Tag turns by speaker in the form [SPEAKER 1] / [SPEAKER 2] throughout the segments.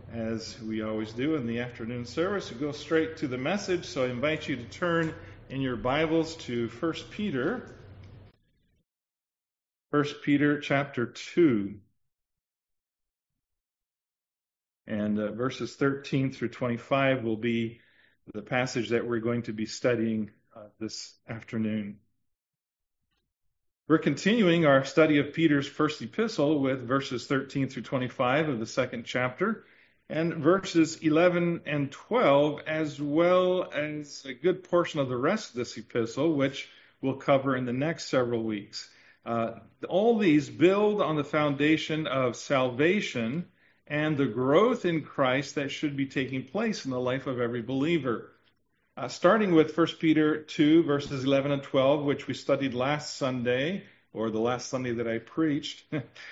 [SPEAKER 1] As we always do in the afternoon service, we go straight to the message, so I invite you to turn in your Bibles to 1 Peter. 1 Peter chapter 2, and verses 13 through 25 will be the passage that we're going to be studying this afternoon. We're continuing our study of Peter's first epistle with verses 13 through 25 of the second chapter, and verses 11 and 12, as well as a good portion of the rest of this epistle, which we'll cover in the next several weeks. All these build on the foundation of salvation and the growth in Christ that should be taking place in the life of every believer. Starting with 1 Peter 2, verses 11 and 12, which we studied last Sunday, or the last Sunday that I preached,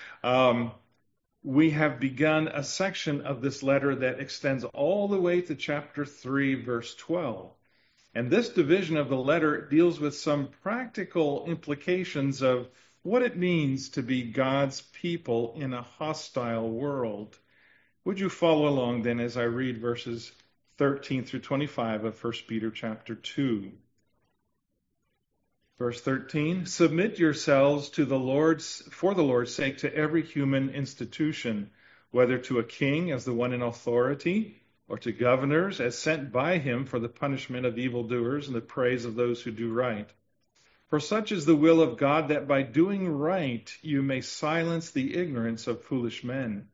[SPEAKER 1] we have begun a section of this letter that extends all the way to chapter 3, verse 12. And this division of the letter deals with some practical implications of what it means to be God's people in a hostile world. Would you follow along then as I read verses 13 through 25 of 1 Peter chapter 2. Verse 13, submit yourselves to the Lord's, for the Lord's sake, to every human institution, whether to a king as the one in authority, or to governors as sent by him for the punishment of evildoers and the praise of those who do right. For such is the will of God, that by doing right you may silence the ignorance of foolish men.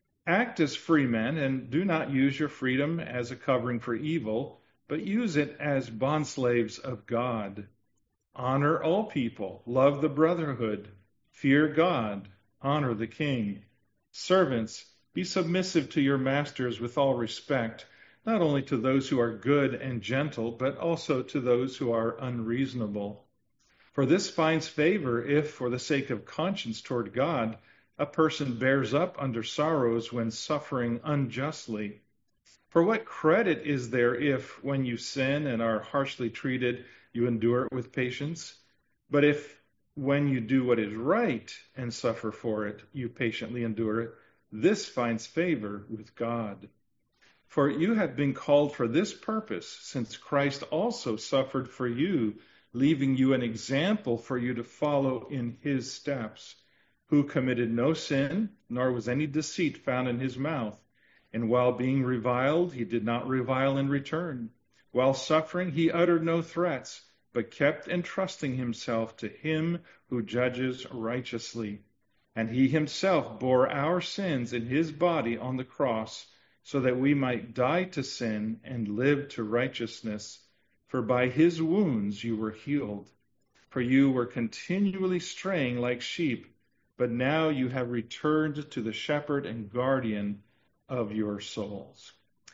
[SPEAKER 1] Act as free men, and do not use your freedom as a covering for evil, but use it as bondslaves of God. Honor all people, love the brotherhood, fear God, honor the king. Servants, be submissive to your masters with all respect, not only to those who are good and gentle, but also to those who are unreasonable. For this finds favor if, for the sake of conscience toward God, a person bears up under sorrows when suffering unjustly. For what credit is there if, when you sin and are harshly treated, you endure it with patience? But if, when you do what is right and suffer for it, you patiently endure it, this finds favor with God. For you have been called for this purpose, since Christ also suffered for you, leaving you an example for you to follow in his steps, who committed no sin, nor was any deceit found in his mouth. And while being reviled, he did not revile in return. While suffering, he uttered no threats, but kept entrusting himself to him who judges righteously. And he himself bore our sins in his body on the cross, so that we might die to sin and live to righteousness. For by his wounds you were healed. For you were continually straying like sheep, but now you have returned to the shepherd and guardian of your souls.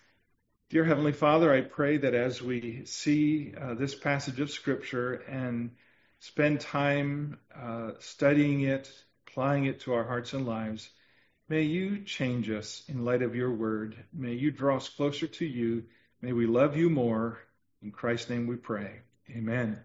[SPEAKER 1] Dear Heavenly Father, I pray that as we see this passage of Scripture and spend time studying it, applying it to our hearts and lives, may you change us in light of your word. May you draw us closer to you. May we love you more. In Christ's name we pray. Amen.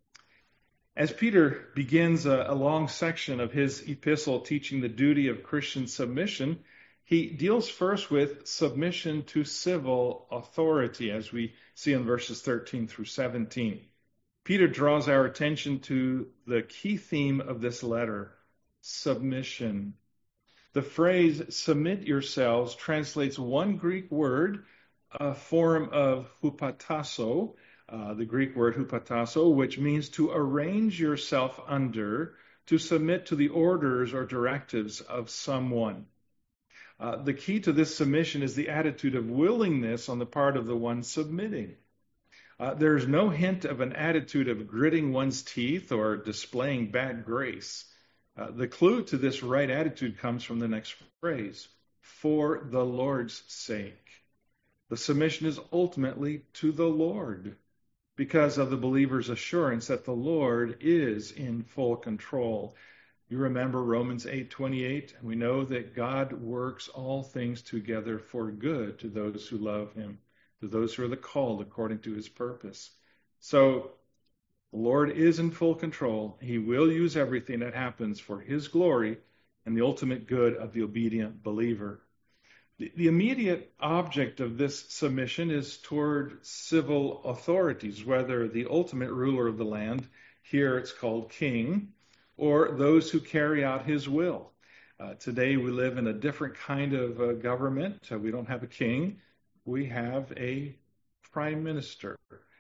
[SPEAKER 1] As Peter begins a long section of his epistle teaching the duty of Christian submission, he deals first with submission to civil authority, as we see in verses 13 through 17. Peter draws our attention to the key theme of this letter, submission. The phrase, submit yourselves, translates one Greek word, a form of hupatasso, the Greek word hupatasso, which means to arrange yourself under, to submit to the orders or directives of someone. The key to this submission is the attitude of willingness on the part of the one submitting. There's no hint of an attitude of gritting one's teeth or displaying bad grace. The clue to this right attitude comes from the next phrase, for the Lord's sake. The submission is ultimately to the Lord, because of the believer's assurance that the Lord is in full control. You remember Romans 8:28, and we know that God works all things together for good to those who love him, to those who are the called according to his purpose. So the Lord is in full control. He will use everything that happens for his glory and the ultimate good of the obedient believer. The immediate object of this submission is toward civil authorities, whether the ultimate ruler of the land, here it's called king, or those who carry out his will. Today we live in a different kind of government. We don't have a king. We have a prime minister.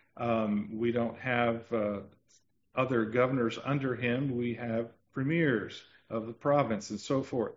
[SPEAKER 1] We don't have other governors under him. We have premiers of the province and so forth.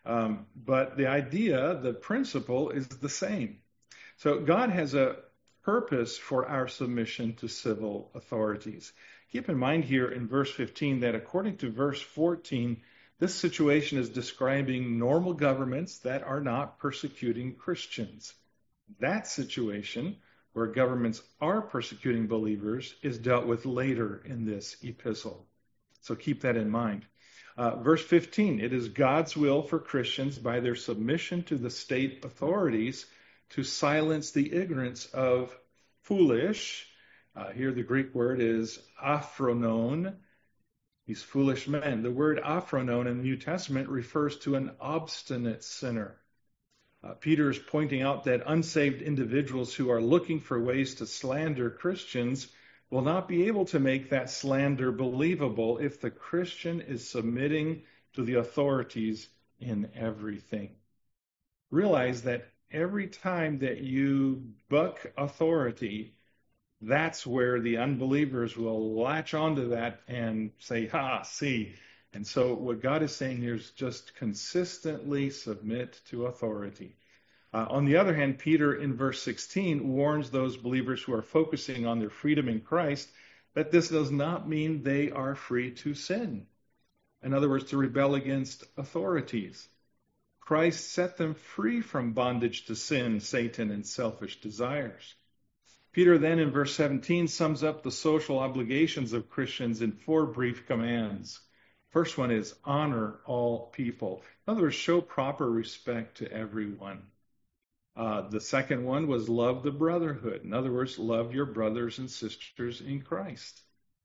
[SPEAKER 1] But the idea, the principle is the same. So God has a purpose for our submission to civil authorities. Keep in mind here in verse 15 that according to verse 14, this situation is describing normal governments that are not persecuting Christians. That situation, where governments are persecuting believers, is dealt with later in this epistle. So keep that in mind. Verse 15, it is God's will for Christians by their submission to the state authorities to silence the ignorance of foolish. Here the Greek word is aphronon, these foolish men. The word aphronon in the New Testament refers to an obstinate sinner. Peter is pointing out that unsaved individuals who are looking for ways to slander Christians will not be able to make that slander believable if the Christian is submitting to the authorities in everything. Realize that every time that you buck authority, that's where the unbelievers will latch onto that and say, see. And so what God is saying here is just consistently submit to authority. On the other hand, Peter in verse 16 warns those believers who are focusing on their freedom in Christ that this does not mean they are free to sin. In other words, to rebel against authorities. Christ set them free from bondage to sin, Satan, and selfish desires. Peter then in verse 17 sums up the social obligations of Christians in 4 brief commands. First one is honor all people. In other words, show proper respect to everyone. The second one was love the brotherhood. In other words, love your brothers and sisters in Christ.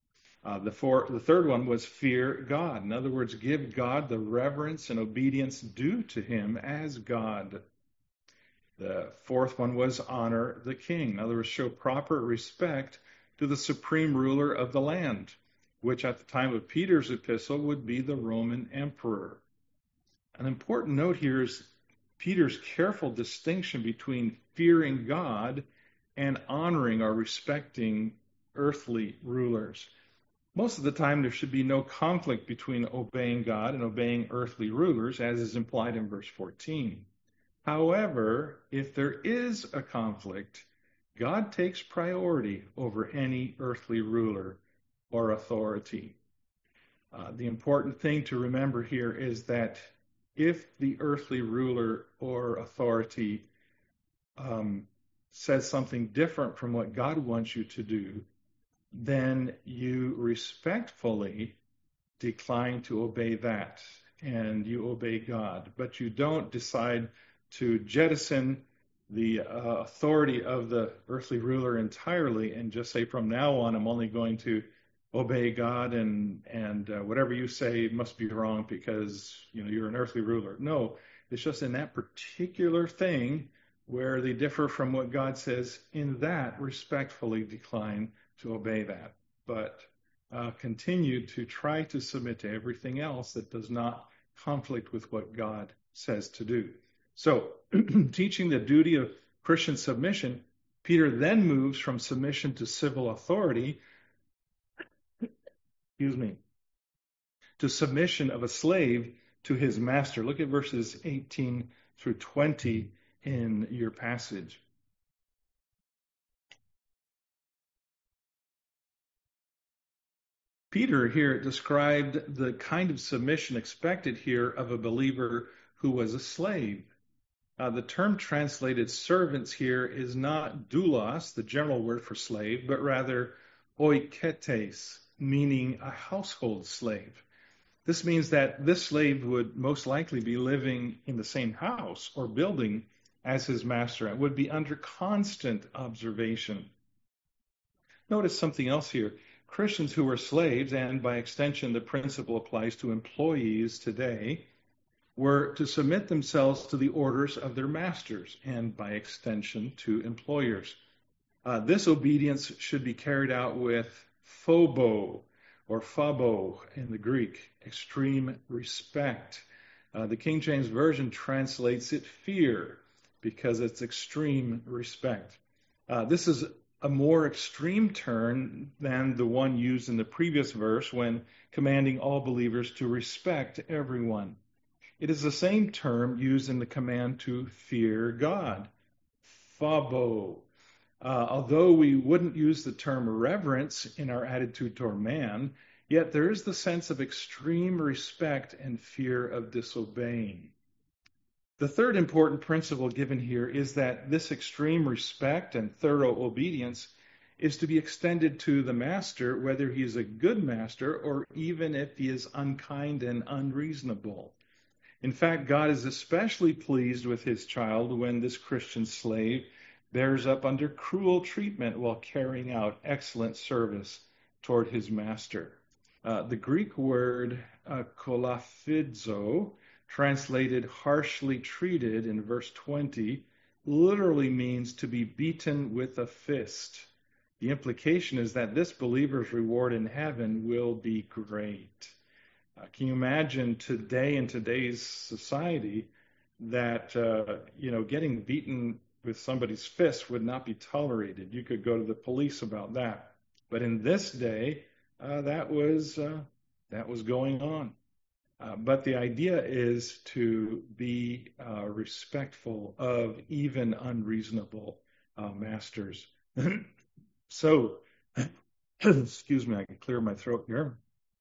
[SPEAKER 1] The third one was fear God. In other words, give God the reverence and obedience due to him as God. The fourth one was honor the king. In other words, show proper respect to the supreme ruler of the land, which at the time of Peter's epistle would be the Roman emperor. An important note here is Peter's careful distinction between fearing God and honoring or respecting earthly rulers. Most of the time, there should be no conflict between obeying God and obeying earthly rulers, as is implied in verse 14. However, if there is a conflict, God takes priority over any earthly ruler or authority. The important thing to remember here is that if the earthly ruler or authority says something different from what God wants you to do, then you respectfully decline to obey that and you obey God. But you don't decide to jettison the authority of the earthly ruler entirely and just say, from now on, I'm only going to obey God and whatever you say must be wrong because you're an earthly ruler. No, it's just in that particular thing where they differ from what God says, in that respectfully decline to obey that. But continue to try to submit to everything else that does not conflict with what God says to do. So, teaching the duty of Christian submission, Peter then moves from submission to civil authority, to submission of a slave to his master. Look at verses 18 through 20 in your passage. Peter here described the kind of submission expected here of a believer who was a slave. The term translated servants here is not doulos, the general word for slave, but rather oiketes, meaning a household slave. This means that this slave would most likely be living in the same house or building as his master and would be under constant observation. Notice something else here. Christians who were slaves, and by extension the principle applies to employees today, were to submit themselves to the orders of their masters and, by extension, to employers. This obedience should be carried out with phobo or phabo in the Greek, extreme respect. The King James Version translates it fear because it's extreme respect. This is a more extreme term than the one used in the previous verse when commanding all believers to respect everyone. It is the same term used in the command to fear God, phabo. Although we wouldn't use the term reverence in our attitude toward man, yet there is the sense of extreme respect and fear of disobeying. The third important principle given here is that this extreme respect and thorough obedience is to be extended to the master, whether he is a good master or even if he is unkind and unreasonable. In fact, God is especially pleased with his child when this Christian slave bears up under cruel treatment while carrying out excellent service toward his master. The Greek word kolaphizo, translated harshly treated in verse 20, literally means to be beaten with a fist. The implication is that this believer's reward in heaven will be great. Can you imagine today in today's society that, getting beaten with somebody's fist would not be tolerated? You could go to the police about that. But in this day, that was going on. But the idea is to be respectful of even unreasonable masters. So, excuse me, I can clear my throat here.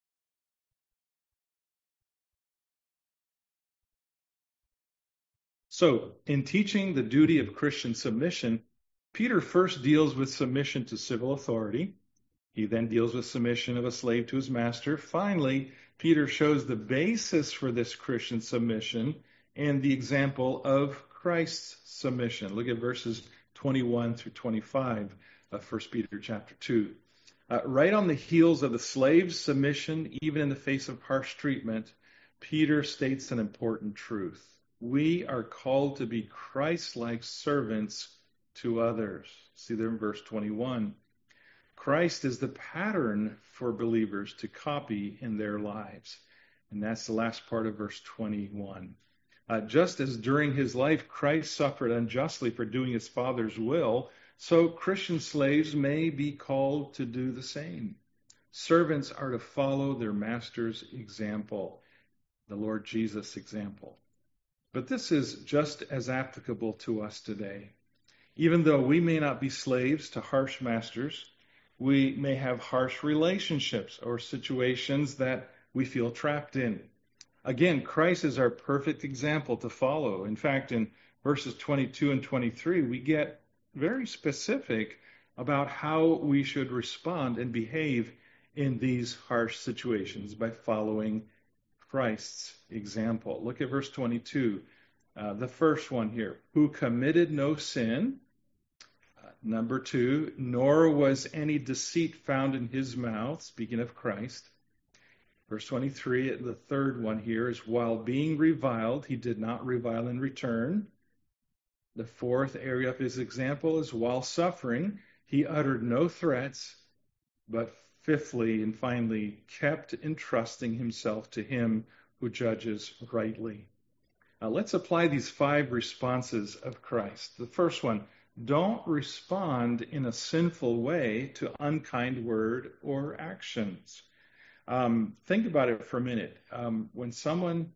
[SPEAKER 1] So, in teaching the duty of Christian submission, Peter first deals with submission to civil authority. He then deals with submission of a slave to his master. Finally, Peter shows the basis for this Christian submission and the example of Christ's submission. Look at verses 21 through 25 of 1 Peter chapter 2. Right on the heels of the slave's submission, even in the face of harsh treatment, Peter states an important truth. We are called to be Christ-like servants to others. See there in verse 21. Christ is the pattern for believers to copy in their lives. And that's the last part of verse 21. Just as during his life Christ suffered unjustly for doing his Father's will, so Christian slaves may be called to do the same. Servants are to follow their master's example, the Lord Jesus' example. But this is just as applicable to us today. Even though we may not be slaves to harsh masters, we may have harsh relationships or situations that we feel trapped in. Again, Christ is our perfect example to follow. In fact, in verses 22 and 23, we get very specific about how we should respond and behave in these harsh situations by following Christ's example. Look at verse 22, the first one here. Who committed no sin. Number 2, nor was any deceit found in his mouth, speaking of Christ. Verse 23, the third one here is, while being reviled, he did not revile in return. The fourth area of his example is, while suffering, he uttered no threats, but fifthly and finally kept entrusting himself to him who judges rightly. Now let's apply these 5 responses of Christ. The first one, don't respond in a sinful way to unkind word or actions. Think about it for a minute. When someone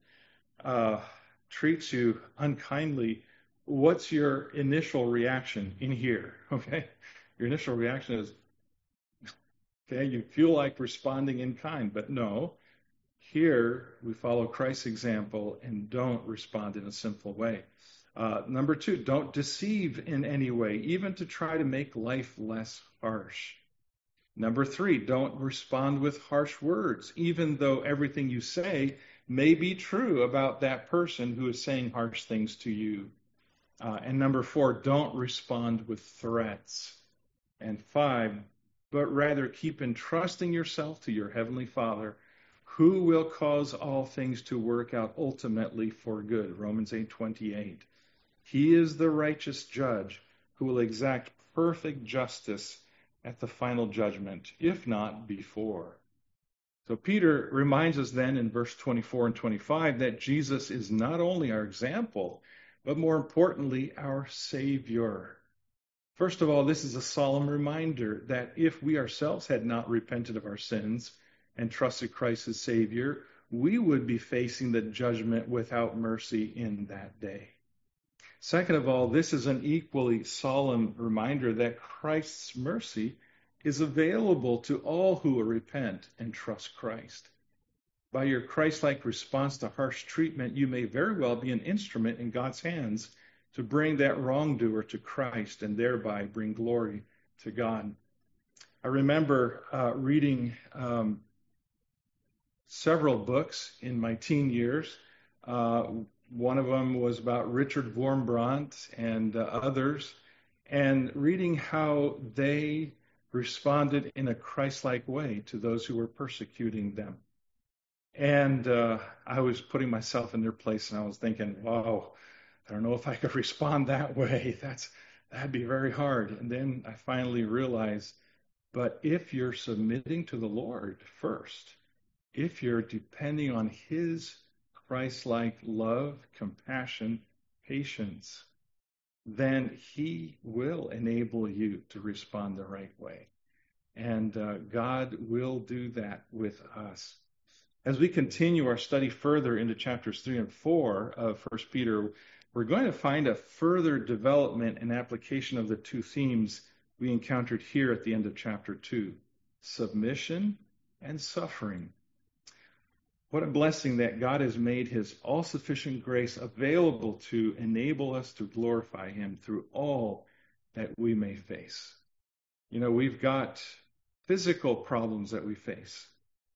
[SPEAKER 1] treats you unkindly, what's your initial reaction in here? Okay, your initial reaction is, okay, you feel like responding in kind, but no. Here we follow Christ's example and don't respond in a sinful way. Number 2, don't deceive in any way, even to try to make life less harsh. Number 3, don't respond with harsh words, even though everything you say may be true about that person who is saying harsh things to you. And number 4, don't respond with threats. And 5, but rather keep entrusting yourself to your Heavenly Father, who will cause all things to work out ultimately for good. Romans 8:28. He is the righteous judge who will exact perfect justice at the final judgment, if not before. So Peter reminds us then in verse 24 and 25 that Jesus is not only our example, but more importantly, our Savior. First of all, this is a solemn reminder that if we ourselves had not repented of our sins and trusted Christ as Savior, we would be facing the judgment without mercy in that day. Second of all, this is an equally solemn reminder that Christ's mercy is available to all who will repent and trust Christ. By your Christ-like response to harsh treatment, you may very well be an instrument in God's hands to bring that wrongdoer to Christ and thereby bring glory to God. I remember reading several books in my teen years. One of them was about Richard Wurmbrand and others, and reading how they responded in a Christ-like way to those who were persecuting them. And I was putting myself in their place, and I was thinking, wow, I don't know if I could respond that way. That'd be very hard. And then I finally realized, but if you're submitting to the Lord first, if you're depending on His Christ-like love, compassion, patience, then He will enable you to respond the right way. And God will do that with us. As we continue our study further into chapters 3 and 4 of 1 Peter, we're going to find a further development and application of the two themes we encountered here at the end of chapter 2, submission and suffering. What a blessing that God has made His all-sufficient grace available to enable us to glorify Him through all that we may face. You know, we've got physical problems that we face.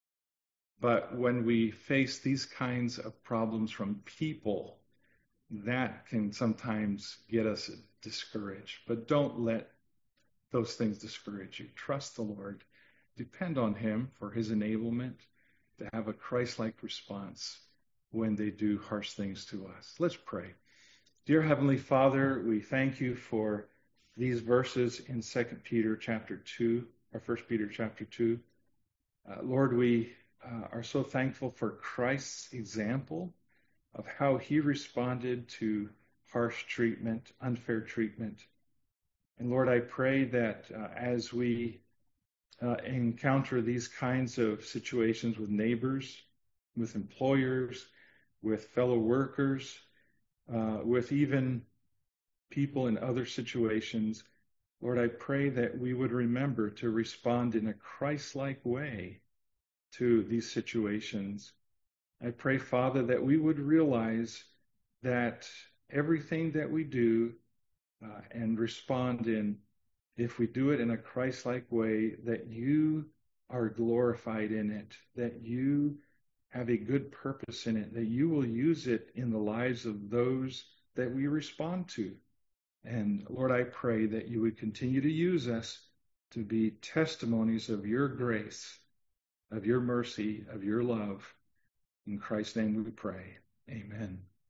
[SPEAKER 1] But when we face these kinds of problems from people, that can sometimes get us discouraged. But don't let those things discourage you. Trust the Lord. Depend on Him for His enablement to have a Christ-like response when they do harsh things to us. Let's pray. Dear Heavenly Father, we thank You for these verses in 2 Peter chapter 2, or 1 Peter chapter 2. Lord, we are so thankful for Christ's example of how He responded to harsh treatment, unfair treatment. And Lord, I pray that as we encounter these kinds of situations with neighbors, with employers, with fellow workers, with even people in other situations, Lord, I pray that we would remember to respond in a Christ-like way to these situations. I pray, Father, that we would realize that everything that we do and respond in, if we do it in a Christ-like way, that You are glorified in it, that You have a good purpose in it, that You will use it in the lives of those that we respond to. And Lord, I pray that You would continue to use us to be testimonies of Your grace, of Your mercy, of Your love. In Christ's name we pray. Amen.